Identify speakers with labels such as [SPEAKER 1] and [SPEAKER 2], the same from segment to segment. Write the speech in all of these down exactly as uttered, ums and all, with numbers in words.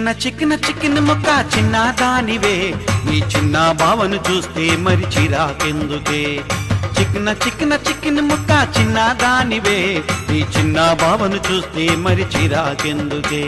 [SPEAKER 1] చిక్కిన చిక్కిన చిక్కిన ముక్క చిన్న దానివే నీ చిన్న బావను చూస్తే మరి చిరాకెందుకే చిక్కిన చిక్కిన చిక్కిన ముక్క చిన్న దానివే నీ చిన్న బావను చూస్తే మరి చిరాకెందుకే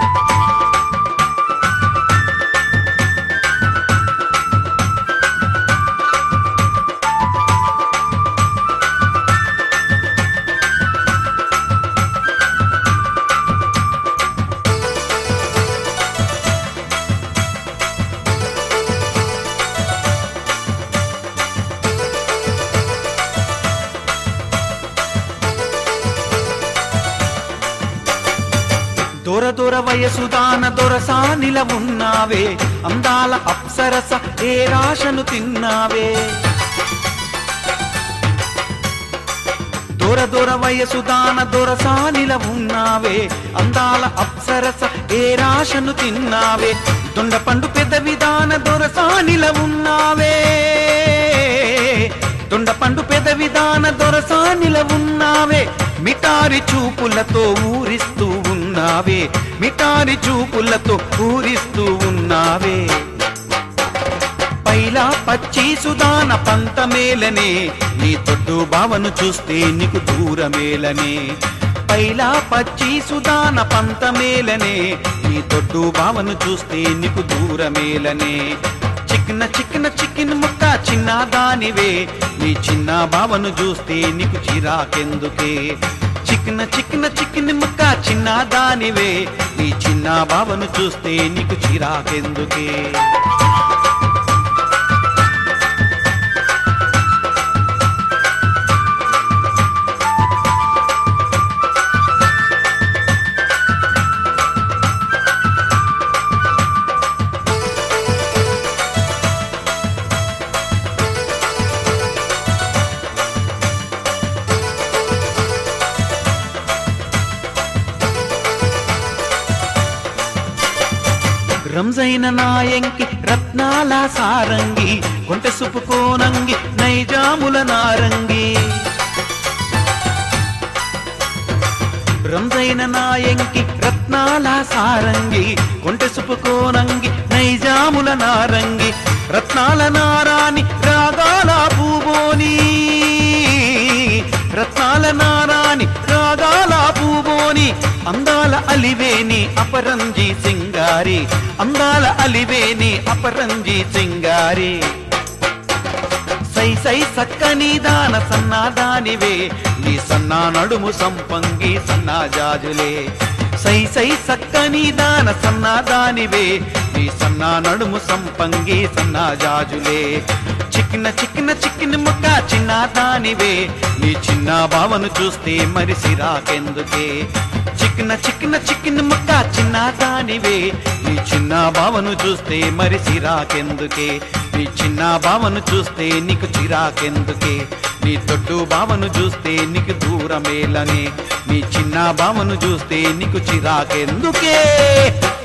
[SPEAKER 1] దొర దొర వయసుదాన దొరసానిల ఉన్నావే అందాల అప్సరస ఏ రాశను తిన్నావే దొర దొర వయసుదాన దొరసానిల ఉన్నావే అందాల అప్సరస ఏ రాశను తిన్నావే దొండ పండు పెద్ద విధాన దొరసానిల ఉన్నావే దొండ పండు పెద్ద విధాన దొరసానిల ఉన్నావే మిటారి చూపులతో ఊరిస్తూ ఉన్నావే మిటారి చూపులతో ఊరిస్తూ ఉన్నావే పైలా పచ్చి సుదాన పంతమేలనే నీ తొట్టు బావను చూస్తే నీకు దూరమేలనే పైలా పచ్చి సుదాన పంతమేలనే నీ తొట్టు బావను చూస్తే నీకు దూరమేలనే చిక్కిన చిక్కిన చిక్కిన ముక్క చిన్న దానివే నీ చిన్న బావను చూస్తే నీకు చిరాకెందుకే చిక్కిన చిక్కిన చిక్కిన ముక్క చిన్న దానివే నీ చిన్న బావను చూస్తే నీకు చిరాకెందుకే రంజైన నాయంకి రత్నాల సారంగి కొంటె సుపుకోనంగి నైజాముల నారంగి రంజైన నాయంకి రత్నాల సారంగి కొంటె సుపుకోనంగి నైజాముల నారంగి రత్నాల నారాని రాగాల పూబోని రత్నాల నారాని రాగాల పూబోని అందాల అలివేని అపరంజి సింగారి అందాల అలివేని అపరంజి సింగారి సై సై సక్కని దాన సన్నాదానివే నీ సన్నా నడుము సంపంగి సన్నా జాజులే సై సై సక్కని దాన సన్నాదానివే నీ సన్నా నడుము సంపంగి సన్నా జాజులే చిక్కిన చిక్కిన చిక్కిన ముక్క చిన్న దానివే నీ చిన్న బావను చూస్తే మరి సిరాకెందుకే చిక్కిన చిక్కిన చిక్కిన ముక్క చిన్న దానివే నీ చిన్న బావను చూస్తే మరి సిరాకెందుకే నీ చిన్న బావను చూస్తే నీకు చిరాకెందుకే నీ తొట్టు బావను చూస్తే నీకు దూరమేలనే నీ చిన్న బావను చూస్తే నీకు చిరాకెందుకే